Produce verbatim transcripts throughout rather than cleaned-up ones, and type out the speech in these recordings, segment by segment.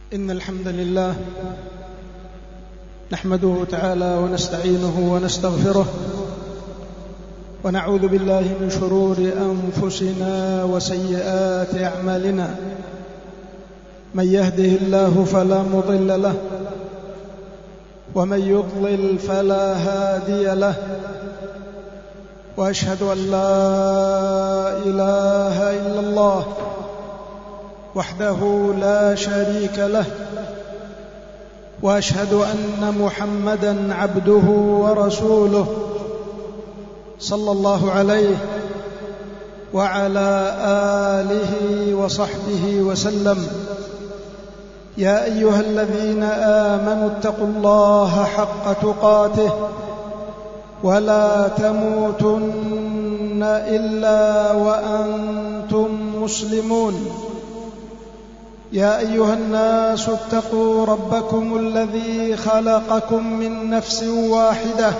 إن الحمد لله نحمده تعالى ونستعينه ونستغفره ونعوذ بالله من شرور أنفسنا وسيئات أعمالنا. من يهده الله فلا مضل له ومن يضلل فلا هادي له، وأشهد أن لا إله إلا الله وحده لا شريك له، وأشهد أن محمدًا عبده ورسوله صلى الله عليه وعلى آله وصحبه وسلم. يا أيها الذين آمنوا اتقوا الله حق تقاته ولا تموتن إلا وأنتم مسلمون. يا أيها الناس اتقوا ربكم الذي خلقكم من نفس واحدة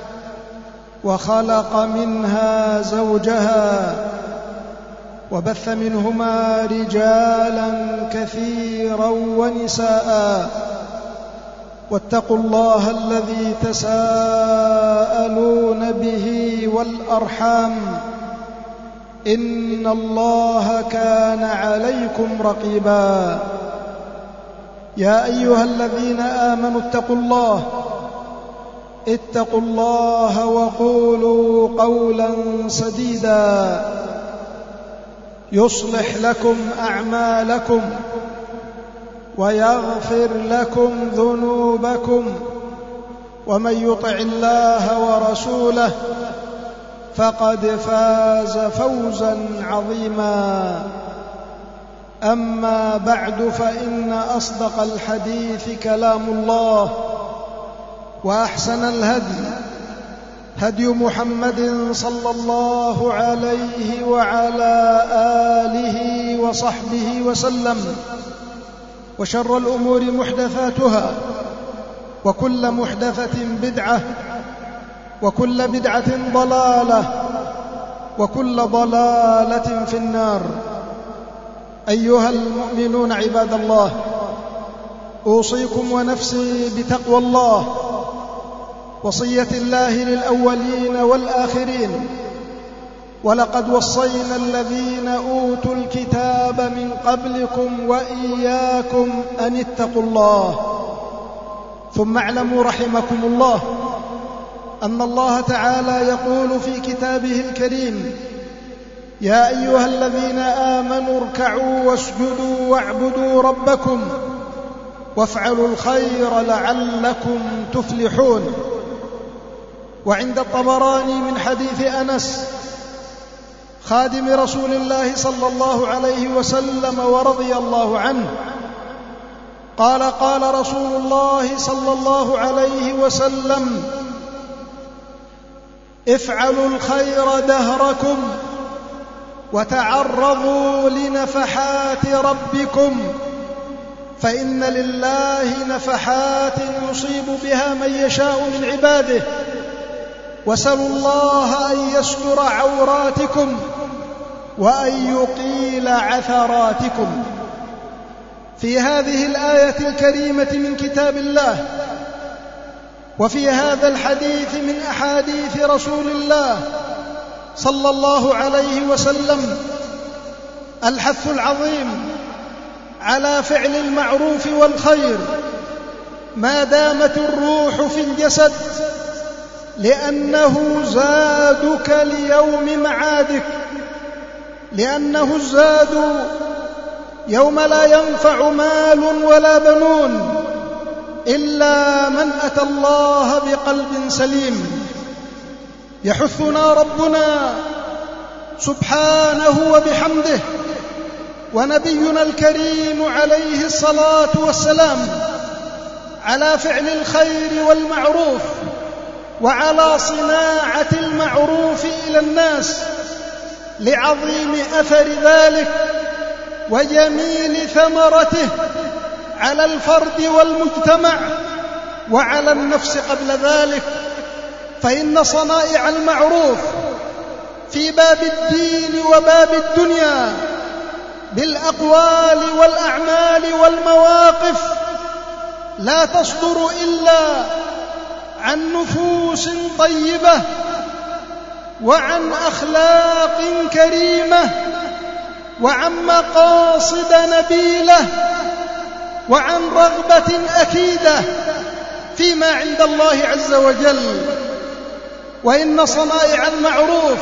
وخلق منها زوجها وبث منهما رجالا كثيرا ونساء، واتقوا الله الذي تساءلون به والأرحام إن الله كان عليكم رقيبا. يا أيها الذين آمنوا اتقوا الله اتقوا الله وقولوا قولا سديدا يصلح لكم أعمالكم ويغفر لكم ذنوبكم، ومن يطع الله ورسوله فقد فاز فوزا عظيما. أما بعد، فإن أصدق الحديث كلام الله، وأحسن الهدي هدي محمد صلى الله عليه وعلى آله وصحبه وسلم، وشر الأمور محدثاتها، وكل محدثة بدعة، وكل بدعة ضلالة، وكل ضلالة في النار. أيها المؤمنون عباد الله، أوصيكم ونفسي بتقوى الله، وصية الله للأولين والآخرين. ولقد وصينا الذين أوتوا الكتاب من قبلكم وإياكم أن اتقوا الله. ثم اعلموا رحمكم الله أن الله تعالى يقول في كتابه الكريم: يا أيها الذين آمنوا اركعوا واسجدوا واعبدوا ربكم وافعلوا الخير لعلكم تفلحون. وعند الطبراني من حديث أنس خادم رسول الله صلى الله عليه وسلم ورضي الله عنه قال: قال رسول الله صلى الله عليه وسلم: افعلوا الخير دهركم وتعرضوا لنفحات ربكم، فإن لله نفحات يصيب بها من يشاء من عباده، واسألوا الله أن يستر عوراتكم وأن يقيل عثراتكم. في هذه الآية الكريمة من كتاب الله، وفي هذا الحديث من أحاديث رسول الله صلى الله عليه وسلم، الحث العظيم على فعل المعروف والخير ما دامت الروح في الجسد، لأنه زادك ليوم معادك، لأنه الزاد يوم لا ينفع مال ولا بنون إلا من أتى الله بقلب سليم. يحثنا ربنا سبحانه وبحمده ونبينا الكريم عليه الصلاة والسلام على فعل الخير والمعروف، وعلى صناعة المعروف إلى الناس، لعظيم أثر ذلك وجميل ثمرته على الفرد والمجتمع وعلى النفس قبل ذلك. فإن صنائع المعروف في باب الدين وباب الدنيا بالأقوال والأعمال والمواقف لا تصدر إلا عن نفوس طيبة وعن أخلاق كريمة وعن مقاصد نبيلة وعن رغبة أكيدة فيما عند الله عز وجل. وإن صنائع المعروف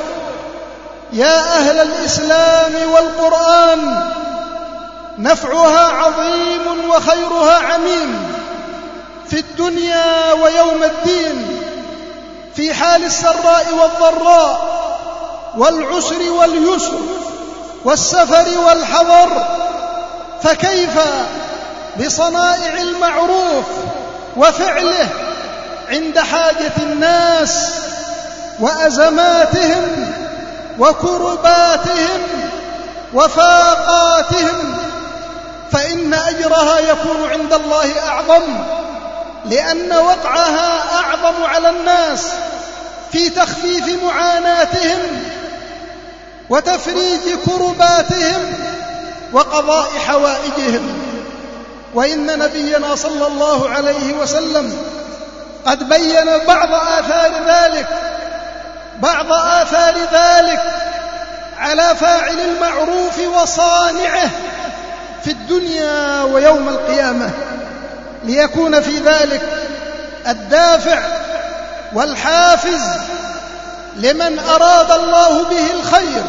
يا أهل الإسلام والقرآن نفعها عظيم وخيرها عميم في الدنيا ويوم الدين، في حال السراء والضراء والعسر واليسر والسفر والحضر. فكيف بصنائع المعروف وفعله عند حاجة الناس وأزماتهم وكرباتهم وفاقاتهم، فإن أجرها يكون عند الله أعظم، لأن وقعها أعظم على الناس في تخفيف معاناتهم وتفريج كرباتهم وقضاء حوائجهم. وإن نبينا صلى الله عليه وسلم قد بين بعض آثار ذلك بعض آثار ذلك على فاعل المعروف وصانعه في الدنيا ويوم القيامة، ليكون في ذلك الدافع والحافز لمن أراد الله به الخير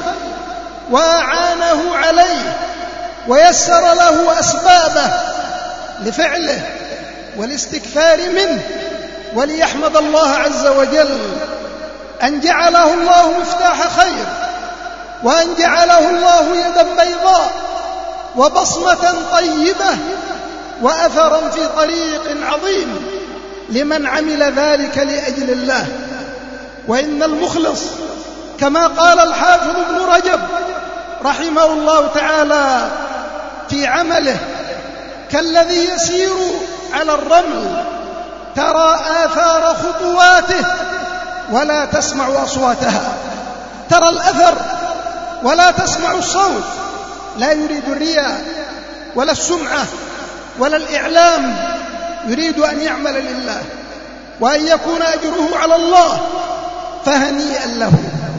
وأعانه عليه ويسر له أسبابه لفعله والاستكثار منه، وليحمد الله عز وجل أن جعله الله مفتاح خير، وأن جعله الله يدا بيضاء وبصمة طيبة وأثرا في طريق عظيم لمن عمل ذلك لأجل الله. وإن المخلص كما قال الحافظ ابن رجب رحمه الله تعالى في عمله كالذي يسير على الرمل ترى آثار خطواته ولا تسمع أصواتها، ترى الأثر ولا تسمع الصوت، لا يريد الرياء ولا السمعة ولا الإعلام، يريد أن يعمل لله وأن يكون أجره على الله، فهنيئا له.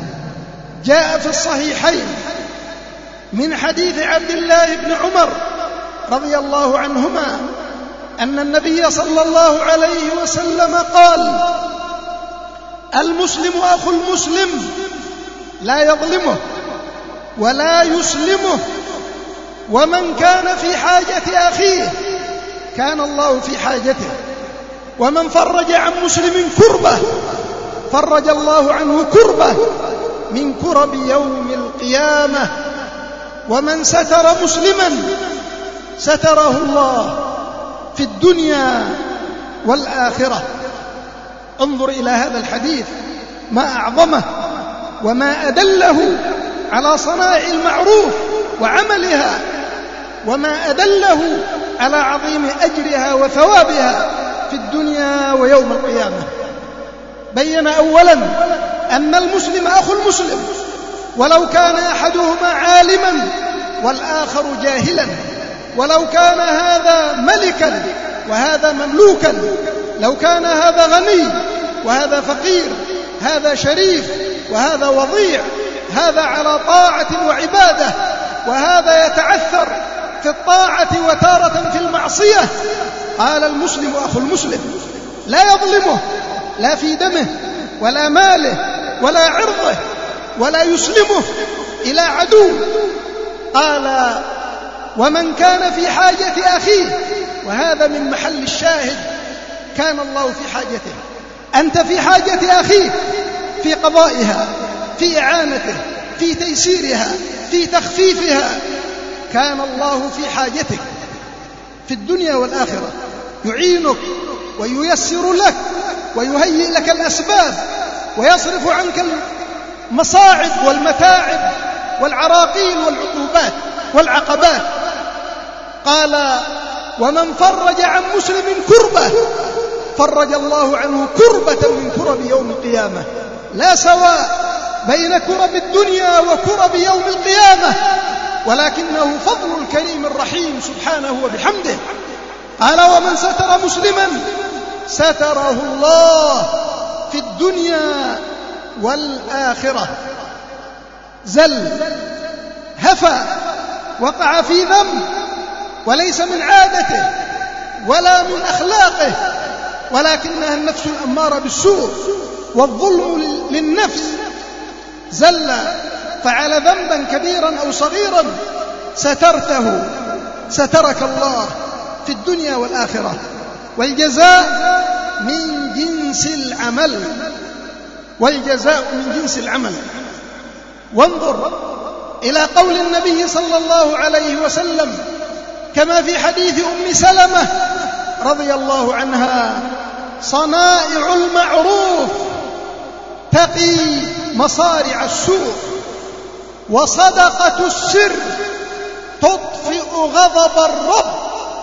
جاء في الصحيحين من حديث عبد الله بن عمر رضي الله عنهما أن النبي صلى الله عليه وسلم قال: المسلم أخو المسلم لا يظلمه ولا يسلمه، ومن كان في حاجة أخيه كان الله في حاجته، ومن فرج عن مسلم كربة فرج الله عنه كربة من كرب يوم القيامة، ومن ستر مسلما ستره الله في الدنيا والآخرة. انظر إلى هذا الحديث ما أعظمه وما أدله على صنائع المعروف وعملها، وما أدله على عظيم أجرها وثوابها في الدنيا ويوم القيامة. بين أولا أن المسلم أخو المسلم، ولو كان أحدهما عالما والآخر جاهلا، ولو كان هذا ملكا وهذا مملوكا، لو كان هذا غني وهذا فقير، هذا شريف وهذا وضيع، هذا على طاعة وعبادة وهذا يتعثر في الطاعة وتارة في المعصية، قال المسلم أخو المسلم لا يظلمه لا في دمه ولا ماله ولا عرضه، ولا يسلمه إلى عدو. قال: ومن كان في حاجة أخيه، وهذا من محل الشاهد، كان الله في حاجته. أنت في حاجة أخيك في قضائها، في إعانته، في تيسيرها، في تخفيفها، كان الله في حاجتك في الدنيا والآخرة، يعينك وييسر لك ويهيئ لك الأسباب ويصرف عنك المصاعب والمتاعب والعراقيل والعقوبات والعقبات. قال: ومن فرج عن مسلم كربة فرج الله عنه كربة من كرب يوم القيامة. لا سواء بين كرب الدنيا وكرب يوم القيامة، ولكنه فضل الكريم الرحيم سبحانه وبحمده. قال ومن ستر مسلما ستره الله في الدنيا والآخرة. زل، هفى، وقع في ذنب وليس من عادته ولا من أخلاقه، ولكنها النفس الأمارة بالسوء والظلم للنفس. زل، فعل ذنبا كبيرا أو صغيرا، سترته، سترك الله في الدنيا والآخرة. والجزاء من جنس العمل، والجزاء من جنس العمل. وانظر إلى قول النبي صلى الله عليه وسلم كما في حديث أم سلمة رضي الله عنها: صنائع المعروف تقي مصارع السوء، وصدقة السر تطفئ غضب الرب،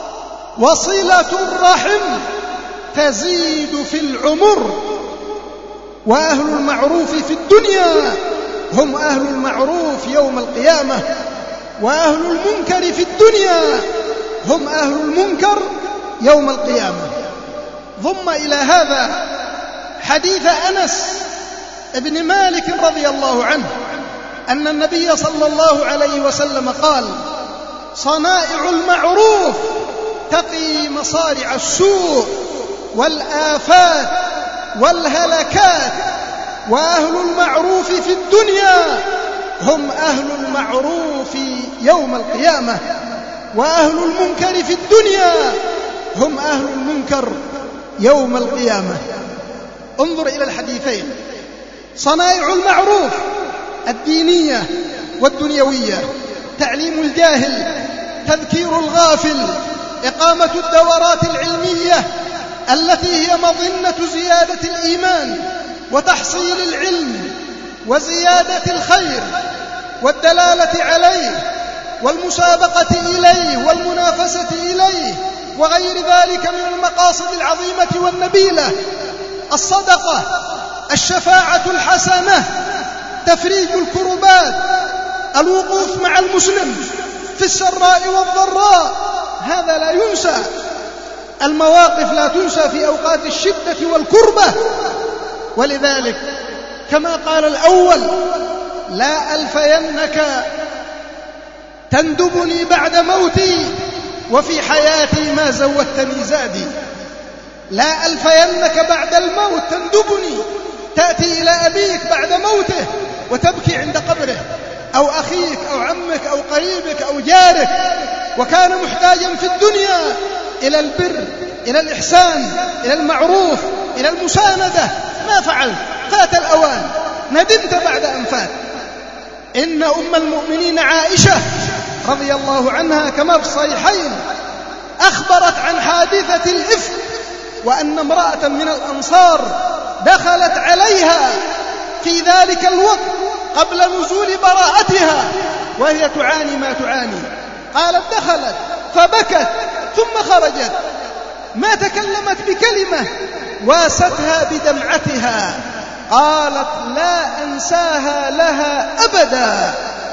وصلة الرحم تزيد في العمر. وأهل المعروف في الدنيا هم أهل المعروف يوم القيامة، وأهل المنكر في الدنيا هم أهل المنكر يوم القيامة. ضم إلى هذا حديث أنس ابن مالك رضي الله عنه أن النبي صلى الله عليه وسلم قال: صنائع المعروف تقي مصارع السوء والآفات والهلكات، وأهل المعروف في الدنيا هم أهل المعروف يوم القيامة، وأهل المنكر في الدنيا هم أهل المنكر يوم القيامة. انظر إلى الحديثين: صنائع المعروف الدينية والدنيوية، تعليم الجاهل، تذكير الغافل، إقامة الدورات العلمية التي هي مظنة زيادة الإيمان وتحصيل العلم وزيادة الخير والدلالة عليه والمسابقة إليه والمنافسة إليه وغير ذلك من المقاصد العظيمة والنبيلة. الصدقة، الشفاعة الحسنة، تفريج الكربات، الوقوف مع المسلم في السراء والضراء، هذا لا ينسى. المواقف لا تنسى في أوقات الشدة والكربة. ولذلك كما قال الأول: لا ألفينك تندبني بعد موتي وفي حياتي ما زودتني زادي. لا ألفينك بعد الموت تندبني، تأتي إلى أبيك بعد موته وتبكي عند قبره، أو أخيك أو عمك أو قريبك أو جارك، وكان محتاجا في الدنيا إلى البر، إلى الإحسان، إلى المعروف، إلى المساندة، ما فعلت، فات الأوان، ندمت بعد أن فات. إن أم المؤمنين عائشة رضي الله عنها كما في الصحيحين أخبرت عن حادثة الإفك، وأن امرأة من الأنصار دخلت عليها في ذلك الوقت قبل نزول براءتها وهي تعاني ما تعاني. قالت: دخلت فبكت ثم خرجت، ما تكلمت بكلمة، واستها بدمعتها. قالت: لا أنساها لها أبدا،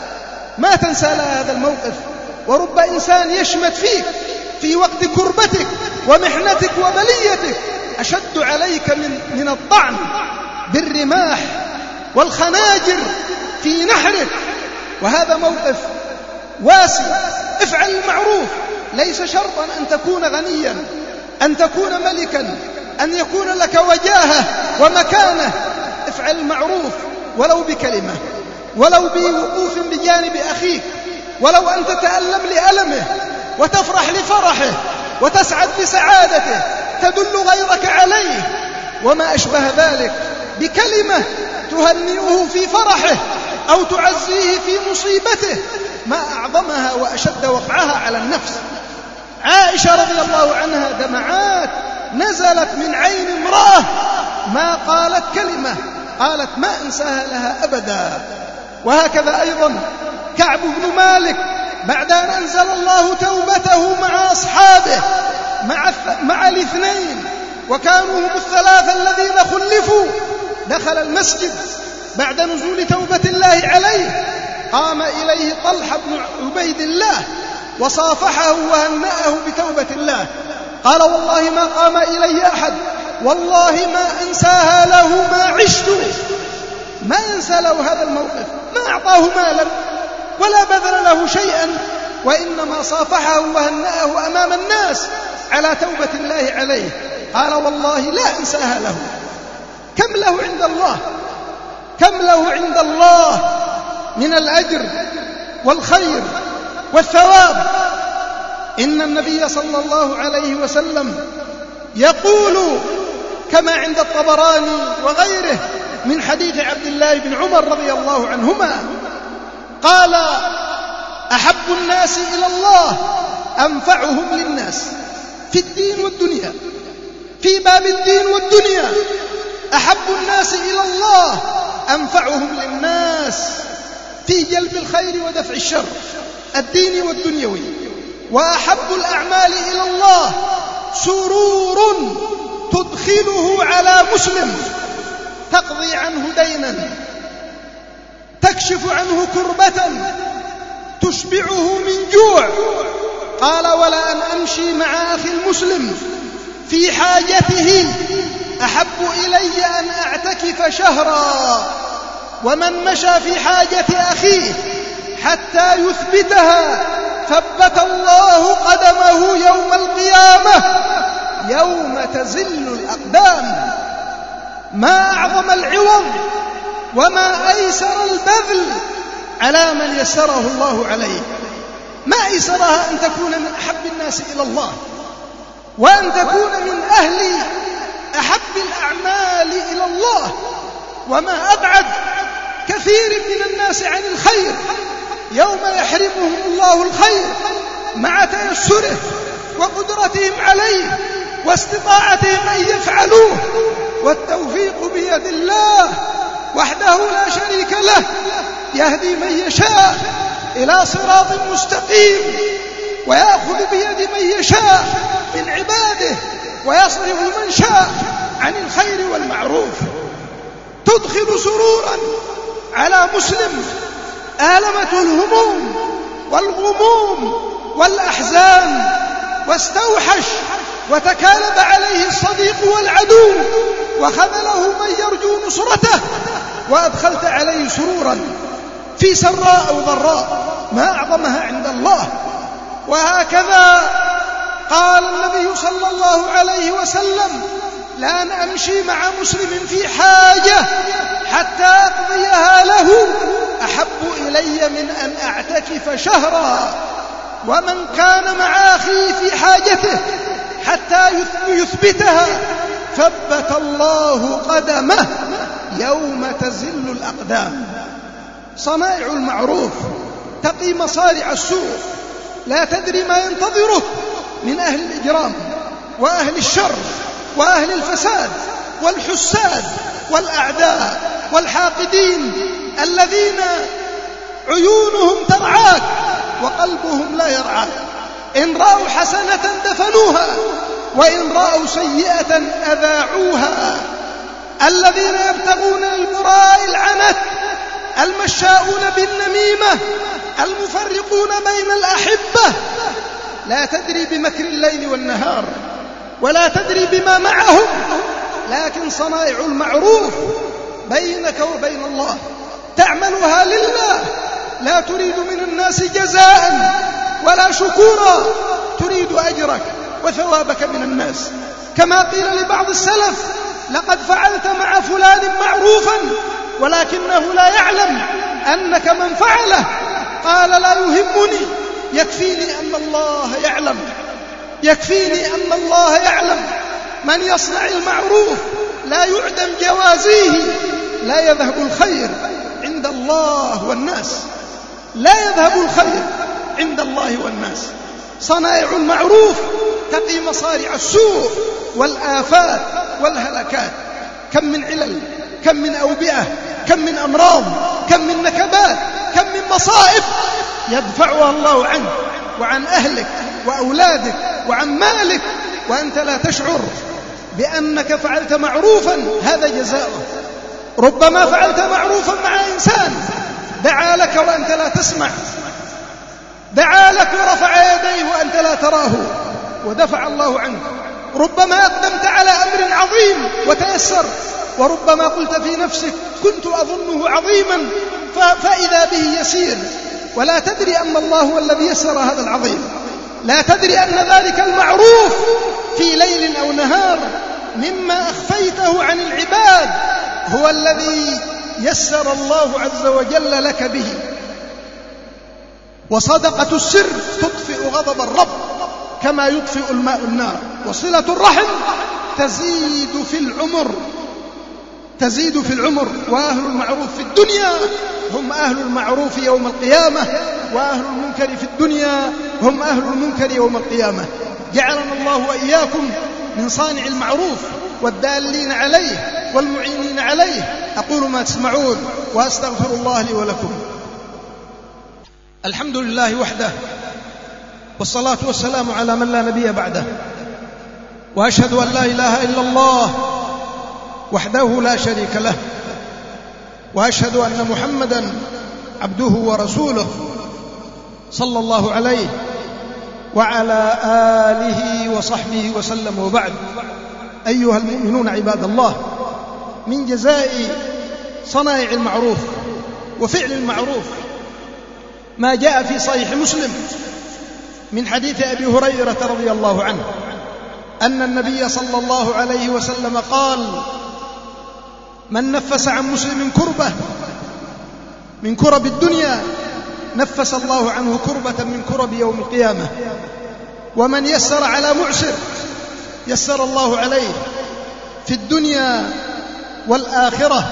ما تنسى لها هذا الموقف. ورب إنسان يشمت فيك في وقت كربتك ومحنتك وبليتك أشد عليك من, من الطعن بالرماح والخناجر في نحرك، وهذا موقف واسع. افعل المعروف، ليس شرطا أن تكون غنيا، أن تكون ملكا، أن يكون لك وجاهة ومكانة. افعل المعروف ولو بكلمة، ولو بوقوف بجانب أخيك، ولو أن تتألم لألمه وتفرح لفرحه وتسعد لسعادته، تدل غيرك عليه وما أشبه ذلك، بكلمة تهنئه في فرحه أو تعزيه في مصيبته، ما أعظمها وأشد وقعها على النفس. عائشة رضي الله عنها دمعات نزلت من عين امرأة ما قالت كلمة، قالت: ما أنساها لها أبدا. وهكذا أيضا كعب بن مالك بعد أن أنزل الله توبته مع أصحابه، مع, مع الاثنين، وكانوا هم الثلاثة الذين خلفوا، دخل المسجد بعد نزول توبة الله عليه، قام إليه طلحة بن عبيد الله وصافحه وهنأه بتوبة الله، قال والله ما قام إلي أحد والله ما أنساها له ما عشت. ما ينسى له هذا الموقف، ما أعطاه مالا ولا بذل له شيئا، وإنما صافحه وهنأه أمام الناس على توبة الله عليه. قال والله لا أنساها له. كم له عند الله، كم له عند الله من الأجر والخير والثواب. إن النبي صلى الله عليه وسلم يقول كما عند الطبراني وغيره من حديث عبد الله بن عمر رضي الله عنهما قال أحب الناس إلى الله أنفعهم للناس في الدين والدنيا. في باب الدين والدنيا أحب الناس إلى الله أنفعهم للناس في جلب الخير ودفع الشر الديني والدنيوي. وأحب الأعمال إلى الله سرور تدخله على مسلم تقضي عنه دينا، تكشف عنه كربة، تشبعه من جوع. قال ولا أن أمشي مع أخي المسلم في حاجته أحب إلي أن أعتكف شهرا. ومن مشى في حاجة أخيه حتى يثبتها ثبت الله قدمه يوم القيامة يوم تزل الأقدام. ما أعظم العوض وما أيسر البذل على من يسره الله عليه. ما أيسرها أن تكون من أحب الناس إلى الله، وأن تكون من أهل أحب الأعمال إلى الله. وما أبعد كثير من الناس عن الخير يوم يحرمهم الله الخير مع تيسره وقدرتهم عليه واستطاعتهم أن يفعلوه، والتوفيق بيد الله وحده لا شريك له، يهدي من يشاء إلى صراط مستقيم ويأخذ بيد من يشاء من عباده ويصرف من شاء عن الخير والمعروف. تدخل سرورا على مسلم آلمته الهموم والغموم والأحزان واستوحش وتكالب عليه الصديق والعدو وخذله من يرجو نصرته، وأدخلت عليه سرورا في سراء أو ضراء ما أعظمها عند الله. وهكذا قال النبي صلى الله عليه وسلم لأن أمشي مع مسلم في حاجة حتى أقضيها له أحب إلي من أن أعتكف شهرا. ومن كان مع أخيه في حاجته حتى يثبتها ثبت الله قدمه يوم تزل الأقدام. صنائع المعروف تقي مصارع السوء، لا تدري ما ينتظره من أهل الإجرام وأهل الشر وأهل الفساد والحساد والأعداء والحاقدين الذين عيونهم ترعاك وقلبهم لا يرعاك. إن رأوا حسنة دفنوها وإن رأوا سيئة أذاعوها. الذين يبتغون للبراء العنت، المشاؤون بالنميمة، المفرقون بين الأحبة. لا تدري بمكر الليل والنهار ولا تدري بما معهم، لكن صنائع المعروف بينك وبين الله تعملها لله، لا تريد من الناس جزاء ولا شكورا، تريد أجرك وثوابك من الناس. كما قيل لبعض السلف لقد فعلت مع فلان معروفا ولكنه لا يعلم أنك من فعله. قال لا يهمني، يكفيني أن الله يعلم، يكفيني أن الله يعلم. من يصنع المعروف لا يعدم جوازيه، لا يذهب الخير عند الله والناس، لا يذهب الخير عند الله والناس. صنائع المعروف تقي مصارع السوء والآفات والهلكات. كم من علل، كم من أوبئة، كم من أمراض، كم من نكبات، كم من مصائب يدفعها الله عنك وعن أهلك وأولادك وعن مالك وأنت لا تشعر بأنك فعلت معروفا، هذا جزاؤه. ربما فعلت معروفا مع إنسان دعا لك وأنت لا تسمع، دعا لك ورفع يديه وأنت لا تراه، ودفع الله عنك. ربما أقدمت على أمر عظيم وتيسر، وربما قلت في نفسك كنت أظنه عظيما فإذا به يسير، ولا تدري أن الله هو الذي يسر هذا العظيم. لا تدري أن ذلك المعروف في ليل أو نهار مما أخفيته عن العباد هو الذي يسر الله عز وجل لك به. وصدقة السر تطفئ غضب الرب كما يطفئ الماء النار. وصلة الرحم تزيد في العمر تزيد في العمر. وأهل المعروف في الدنيا هم أهل المعروف يوم القيامة، وأهل المنكر في الدنيا هم أهل المنكر يوم القيامة. جعلنا الله وإياكم من صانع المعروف والدالين عليه والمعينين عليه. أقول ما تسمعون وأستغفر الله لي ولكم. الحمد لله وحده، والصلاة والسلام على من لا نبي بعده، وأشهد أن لا إله إلا الله وحده لا شريك له، وأشهد أن محمدا عبده ورسوله صلى الله عليه وعلى آله وصحبه وسلم. وبعد، أيها المؤمنون عباد الله، من جزاء صنائع المعروف وفعل المعروف ما جاء في صحيح مسلم من حديث أبي هريرة رضي الله عنه أن النبي صلى الله عليه وسلم قال: من نفس عن مسلم كربة من كرب الدنيا نفس الله عنه كربة من كرب يوم القيامة، ومن يسر على معسر يسر الله عليه في الدنيا والآخرة،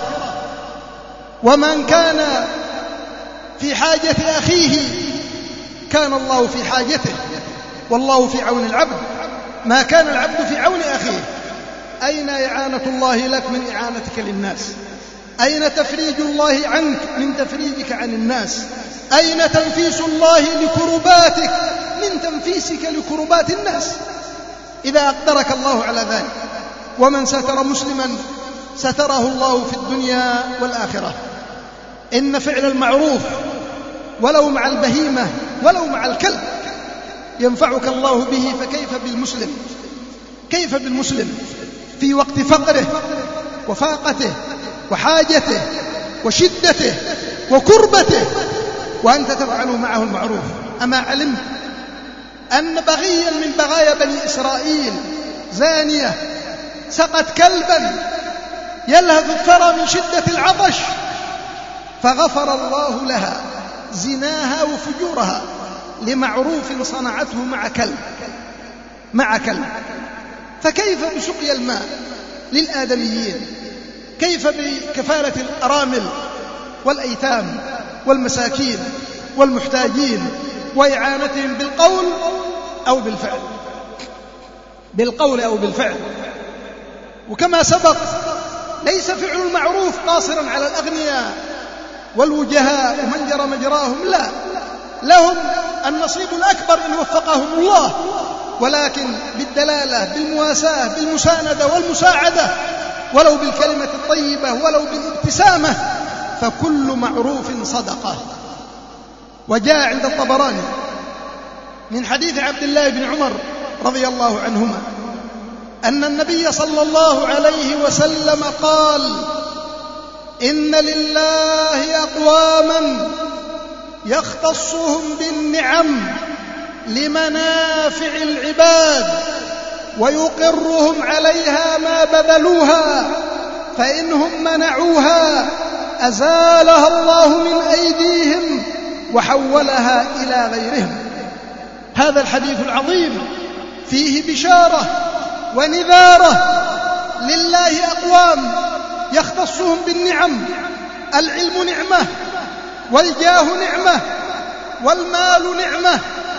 ومن كان في حاجة أخيه كان الله في حاجته، والله في عون العبد ما كان العبد في عون أخيه. أين إعانة الله لك من إعانتك للناس؟ أين تفريج الله عنك من تفريجك عن الناس؟ أين تنفيس الله لكرباتك من تنفيسك لكربات الناس؟ إذا أقدرك الله على ذلك. ومن ستر مسلما ستره الله في الدنيا والآخرة. إن فعل المعروف ولو مع البهيمة ولو مع الكلب ينفعك الله به، فكيف بالمسلم؟ كيف بالمسلم في وقت فقره وفاقته وحاجته وشدته وكربته وأنت تفعل معه المعروف؟ أما علمت أن بغيا من بغايا بني إسرائيل زانية سقت كلبا يلهث الثرى من شدة العطش فغفر الله لها زناها وفجورها لمعروف صنعته مع كلب مع كلب. فكيف بسقيا الماء للآدميين؟ كيف بكفالة الأرامل والأيتام والمساكين والمحتاجين وإعانتهم بالقول أو بالفعل بالقول أو بالفعل؟ وكما سبق ليس فعل المعروف قاصرا على الأغنياء والوجهاء ومن جرى مجراهم، لا، لهم النصيب الأكبر إن وفقهم الله، ولكن بالدلالة بالمواساة بالمساندة والمساعدة، ولو بالكلمة الطيبة ولو بالابتسامة، فكل معروف صدقة. وجاء عند الطبراني من حديث عبد الله بن عمر رضي الله عنهما أن النبي صلى الله عليه وسلم قال: إن لله أقواما يختصهم بالنعم لمنافع العباد ويقرهم عليها ما بذلوها، فإنهم منعوها أزالها الله من أيديهم وحولها إلى غيرهم. هذا الحديث العظيم فيه بشارة ونذارة. لله أقوام يختصهم بالنعم، العلم نعمة، والجاه نعمة، والمال نعمة،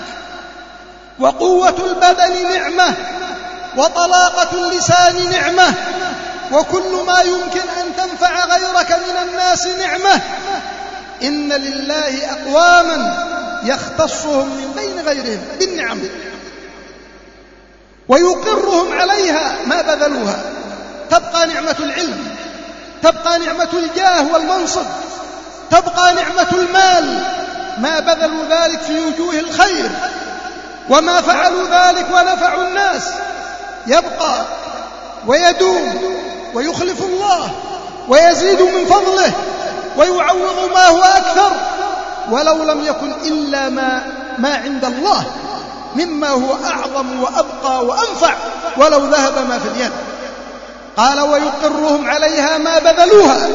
وقوة البدن نعمة، وطلاقة اللسان نعمة، وكل ما يمكن أن تنفع غيرك من الناس نعمة. إن لله أقواما يختصهم من بين غيرهم بالنعم ويقرهم عليها ما بذلوها. تبقى نعمة العلم، تبقى نعمة الجاه والمنصب، تبقى نعمة المال ما بذلوا ذلك في وجوه الخير، وما فعلوا ذلك ونفعوا الناس يبقى ويدوم ويخلف الله ويزيد من فضله ويعوض ما هو أكثر، ولو لم يكن إلا ما, ما عند الله مما هو أعظم وأبقى وأنفع ولو ذهب ما في اليد. قال ويقرهم عليها ما بذلوها.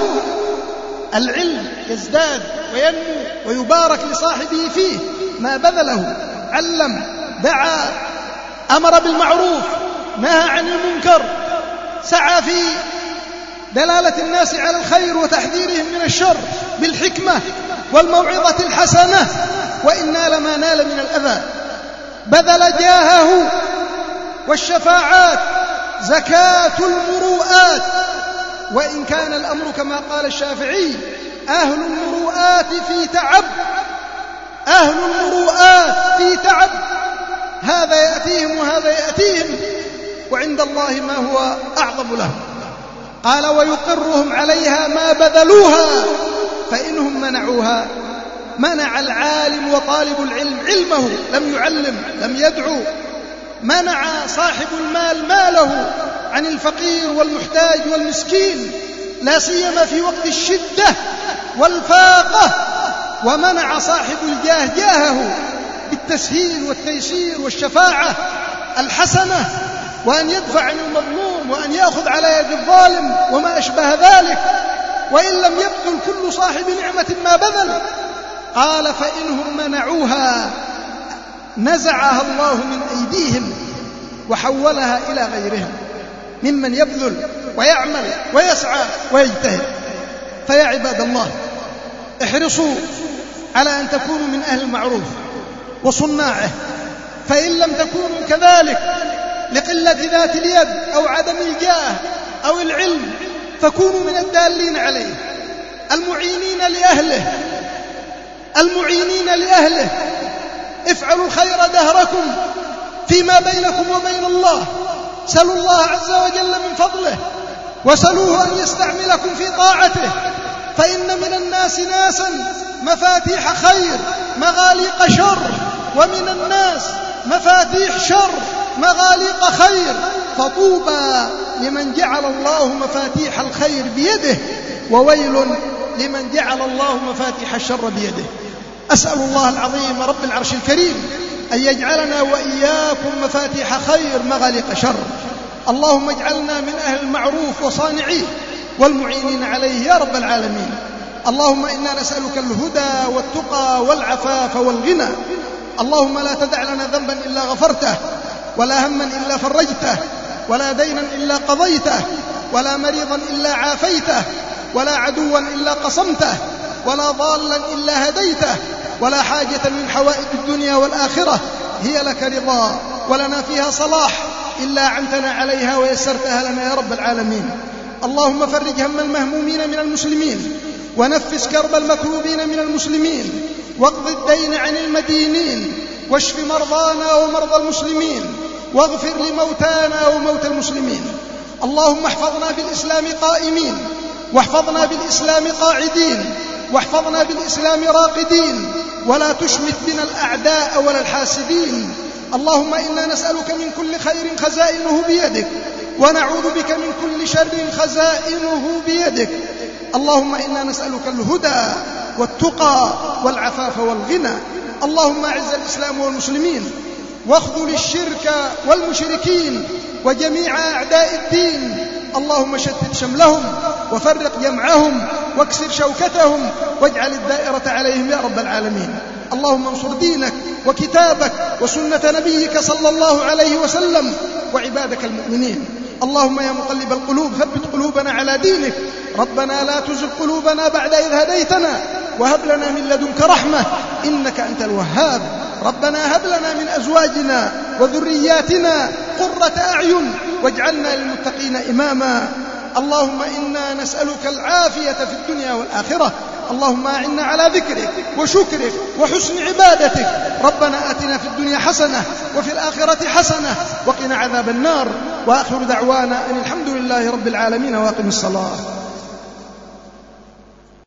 العلم يزداد وينمو ويبارك لصاحبه فيه ما بذله، علم، دعا، أمر بالمعروف، نهى عن المنكر، سعى في دلالة الناس على الخير وتحذيرهم من الشر بالحكمة والموعظة الحسنة، وإن نال ما نال من الأذى. بذل جاهه والشفاعات، زكاة المروءات، وإن كان الأمر كما قال الشافعي أهل المروءات في تعب، أهل المروءات في تعب، هذا يأتيهم وهذا يأتيهم، وعند الله ما هو أعظم لهم. قال ويقرهم عليها ما بذلوها، فإنهم منعوها منع العالم وطالب العلم علمه، لم يعلم، لم يدعو، منع صاحب المال ماله عن الفقير والمحتاج والمسكين، لا سيما في وقت الشدة والفاقة، ومنع صاحب الجاه جاهه بالتسهيل والتيسير والشفاعة الحسنة، وأن يدفع عن المظلوم وأن يأخذ على يد الظالم وما أشبه ذلك، وإن لم يبذل كل صاحب نعمة ما بذل. قال فإنهم منعوها نزعها الله من أيديهم وحولها إلى غيرهم ممن يبذل ويعمل ويسعى ويجتهد. فيا عباد الله احرصوا على أن تكونوا من أهل المعروف وصناعه، فإن لم تكونوا كذلك لقلة ذات اليد أو عدم الجاه أو العلم فكونوا من الدالين عليه، المعينين لأهله، المعينين لأهله. افعلوا الخير دهركم فيما بينكم وبين الله، سلوا الله عز وجل من فضله وسلوه أن يستعملكم في طاعته، فإن من الناس ناسا مفاتيح خير مغاليق شر، ومن الناس مفاتيح شر مغاليق خير، فطوبى لمن جعل الله مفاتيح الخير بيده، وويل لمن جعل الله مفاتيح الشر بيده. أسأل الله العظيم رب العرش الكريم أن يجعلنا وإياكم مفاتيح خير مغاليق شر. اللهم اجعلنا من أهل المعروف وصانعيه والمعينين عليه يا رب العالمين. اللهم إنا نسألك الهدى والتقى والعفاف والغنى. اللهم لا تدع لنا ذنبا إلا غفرته، ولا هما إلا فرجته، ولا دينا إلا قضيته، ولا مريضا إلا عافيته، ولا عدوا إلا قصمته، ولا ضالا إلا هديته، ولا حاجة من حوائج الدنيا والآخرة هي لك رضا ولنا فيها صلاح إلا أعنتنا عليها ويسرتها لنا يا رب العالمين. اللهم فرج هم المهمومين من المسلمين، ونفس كرب المكروبين من المسلمين، واقض الدين عن المدينين، واشف مرضانا ومرضى المسلمين، واغفر لموتانا وموتى المسلمين. اللهم احفظنا بالإسلام قائمين، واحفظنا بالإسلام قاعدين، واحفظنا بالإسلام راقدين، ولا تشمت بنا الأعداء ولا الحاسدين. اللهم إنا نسألك من كل خير خزائنه بيدك، ونعوذ بك من كل شر خزائنه بيدك. اللهم إنا نسألك الهدى والتقى والعفاف والغنى. اللهم أعز الإسلام والمسلمين، واخذل الشرك والمشركين وجميع أعداء الدين. اللهم شتت شملهم وفرق جمعهم واكسر شوكتهم، واجعل الدائرة عليهم يا رب العالمين. اللهم انصر دينك وكتابك وسنة نبيك صلى الله عليه وسلم وعبادك المؤمنين. اللهم يا مقلب القلوب ثبت قلوبنا على دينك. ربنا لا تزغ قلوبنا بعد إذ هديتنا، وهب لنا من لدنك رحمة إنك أنت الوهاب. ربنا هب لنا من أزواجنا وذرياتنا قرة أعين واجعلنا للمتقين إماما. اللهم إنا نسألك العافية في الدنيا والآخرة. اللهم أعنا على ذكرك وشكرك وحسن عبادتك. ربنا آتنا في الدنيا حسنة وفي الآخرة حسنة وقنا عذاب النار. وآخر دعوانا أن الحمد لله رب العالمين، واقم الصلاة.